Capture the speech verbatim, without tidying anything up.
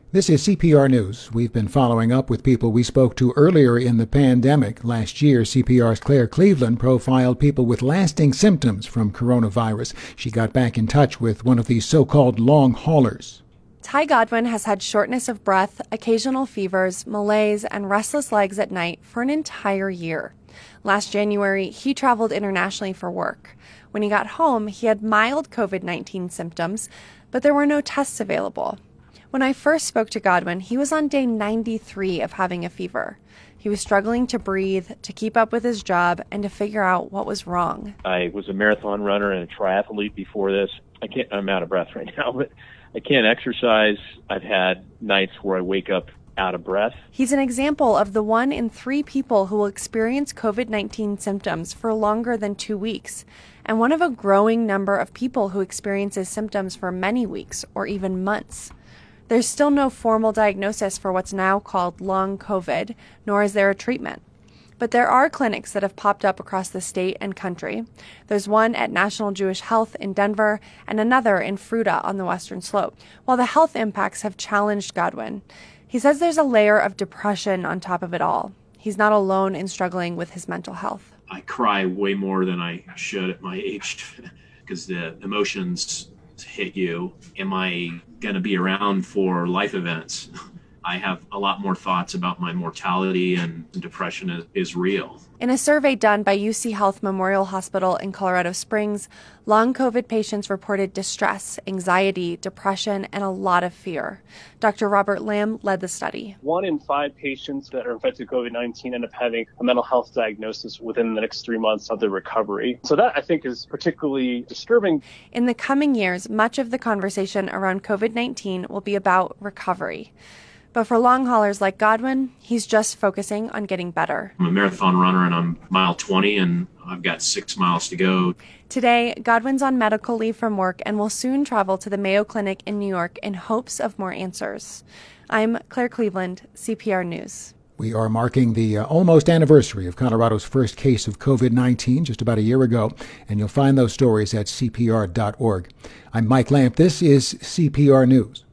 This is C P R News. We've been following up with people we spoke to earlier in the pandemic. Last year, C P R's Claire Cleveland profiled people with lasting symptoms from coronavirus. She got back in touch with one of these so-called long haulers. Ty Godwin has had shortness of breath, occasional fevers, malaise, and restless legs at night for an entire year. Last January, he traveled internationally for work. When he got home, he had mild covid nineteen symptoms, but there were no tests available. When I first spoke to Godwin, he was on day ninety-three of having a fever. He was struggling to breathe, to keep up with his job, and to figure out what was wrong. I was a marathon runner and a triathlete before this. I can't, I'm out of breath right now, but I can't exercise. I've had nights where I wake up out of breath. He's an example of the one in three people who will experience covid nineteen symptoms for longer than two weeks, and one of a growing number of people who experiences symptoms for many weeks or even months. There's still no formal diagnosis for what's now called long COVID, nor is there a treatment. But there are clinics that have popped up across the state and country. There's one at National Jewish Health in Denver and another in Fruita on the Western Slope. While the health impacts have challenged Godwin, he says there's a layer of depression on top of it all. He's not alone in struggling with his mental health. I cry way more than I should at my age because the emotions hit you. Am I going to be around for life events? I have a lot more thoughts about my mortality, and depression is, is real. In a survey done by U C Health Memorial Hospital in Colorado Springs, long COVID patients reported distress, anxiety, depression, and a lot of fear. Doctor Robert Lamb led the study. One in five patients that are infected with covid nineteen end up having a mental health diagnosis within the next three months of their recovery. So that, I think, is particularly disturbing. In the coming years, much of the conversation around covid nineteen will be about recovery. But for long haulers like Godwin, he's just focusing on getting better. I'm a marathon runner and I'm mile twenty and I've got six miles to go. Today, Godwin's on medical leave from work and will soon travel to the Mayo Clinic in New York in hopes of more answers. I'm Claire Cleveland, C P R News. We are marking the uh, almost anniversary of Colorado's first case of covid nineteen just about a year ago, and you'll find those stories at C P R dot org. I'm Mike Lamp. This is C P R News.